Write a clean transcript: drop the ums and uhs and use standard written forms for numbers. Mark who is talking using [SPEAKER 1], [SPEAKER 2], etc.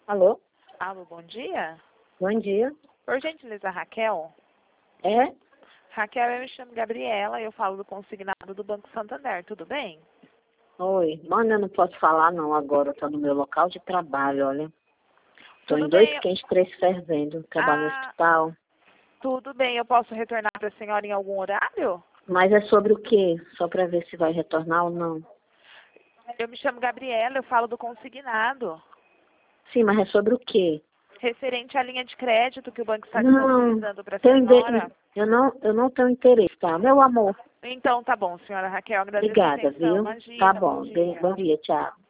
[SPEAKER 1] Alô?
[SPEAKER 2] Alô, bom dia.
[SPEAKER 1] Bom dia.
[SPEAKER 2] Por gentileza, Raquel?
[SPEAKER 1] É?
[SPEAKER 2] Raquel, eu me chamo Gabriela e eu falo do consignado do Banco Santander, tudo bem?
[SPEAKER 1] Oi. Mano, eu não posso falar não agora. Eu tô no meu local de trabalho, olha. Tô
[SPEAKER 2] Tudo
[SPEAKER 1] em dois
[SPEAKER 2] bem.
[SPEAKER 1] quentes, três fervendo. Trabalho no hospital.
[SPEAKER 2] Tudo bem. Eu posso retornar para a senhora em algum horário?
[SPEAKER 1] Mas é sobre o quê? Só pra ver se vai retornar ou não.
[SPEAKER 2] Eu me chamo Gabriela, eu falo do consignado.
[SPEAKER 1] Sim, mas é sobre o quê?
[SPEAKER 2] Referente à linha de crédito que o banco está
[SPEAKER 1] Não.
[SPEAKER 2] disponibilizando para a senhora.
[SPEAKER 1] Eu não tenho interesse, tá? Meu amor.
[SPEAKER 2] Então, tá bom, senhora Raquel. Agradeço a
[SPEAKER 1] Obrigada,
[SPEAKER 2] atenção.
[SPEAKER 1] viu? Tá
[SPEAKER 2] Imagina, bom
[SPEAKER 1] bom.
[SPEAKER 2] dia.
[SPEAKER 1] Bom dia, tchau.